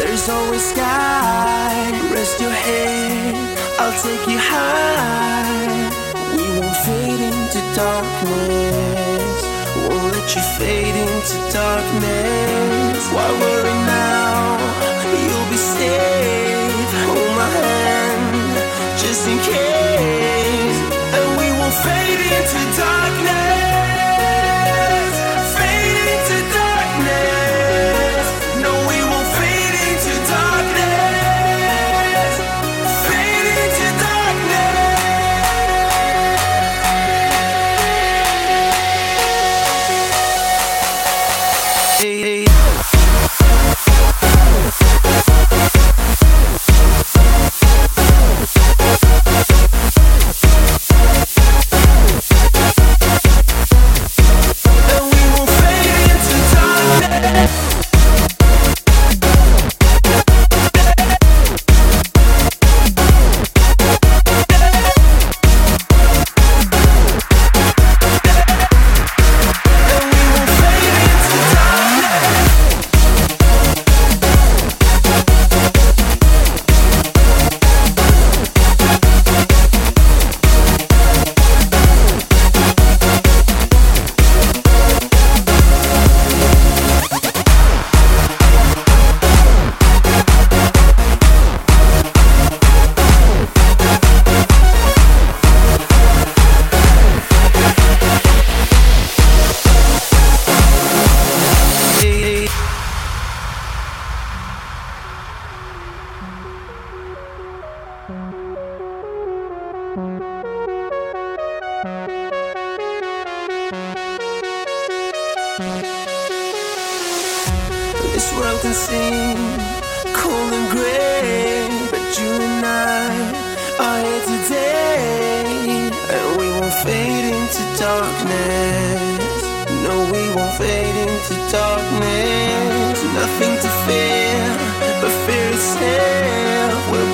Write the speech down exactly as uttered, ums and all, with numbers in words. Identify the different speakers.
Speaker 1: There's always sky. Rest your head, I'll take you high. We won't fade into darkness. Won't let you fade into darkness. Why worry now? You'll be safe. Hold my hand, just in case. And we won't fade into darkness. Fade into darkness. No, we won't fade into darkness. Fade into darkness. Hey, hey. This world can seem cold and gray, but you and I are here today. And we won't fade into darkness. No, we won't fade into darkness. Nothing to fear but fear itself. We're